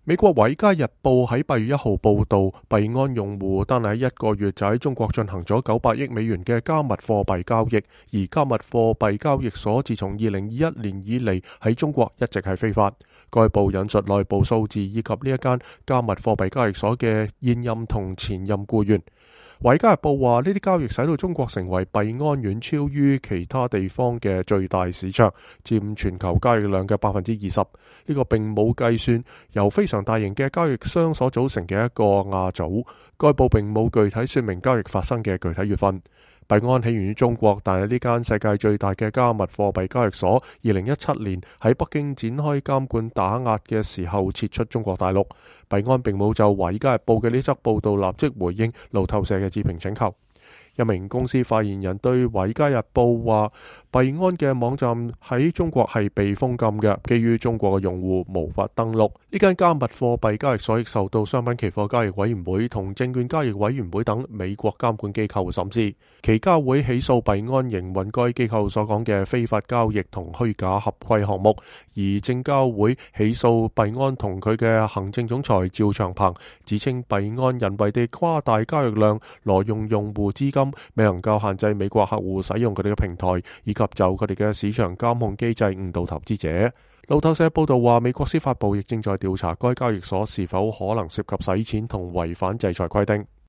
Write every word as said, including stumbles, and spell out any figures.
美國《華爾街日報》喺八月一號報道，幣安用戶單係一個月就喺中國進行咗九百億美元嘅加密貨幣交易，而加密貨幣交易所自從二零二一年以嚟喺中國一直係非法。該報引述內部數字以及呢一間加密貨幣交易所嘅現任同前任僱員。《華爾街日報》話呢啲交易使到中國成為幣安遠超於其他地方嘅最大市場，佔全球交易量嘅百分之二十。呢個並冇計算由非常大型嘅交易商所組成嘅一個亞組。該報並冇具體說明交易發生嘅具體月份。幣安起源於中國，但係呢間世界最大嘅加密貨幣交易所，二零一七年喺北京展開監管打壓嘅時候撤出中國大陸。幣安並冇就《華爾街日報》嘅呢則報道立即回應路透社嘅置評請求。一名公司發言人對《華爾街日報》話，幣安嘅網站喺中國係被封禁嘅，基於中國嘅用戶無法登錄。呢間加密貨幣交易所亦受到商品期貨交易委員會同證券交易委員會等美國監管機構審視。期交會起訴幣安營運該機構所講嘅非法交易同虛假合規項目，而證交會起訴幣安同佢嘅行政總裁趙長鵬，指稱幣安人為地誇大交易量，挪用用戶資金，未能夠限制美國客戶使用佢哋嘅平台，以及就佢哋嘅市場監控機制誤導投資者。路透社報道話，美國司法部亦正在調查該交易所是否可能涉及洗錢同違反制裁規定。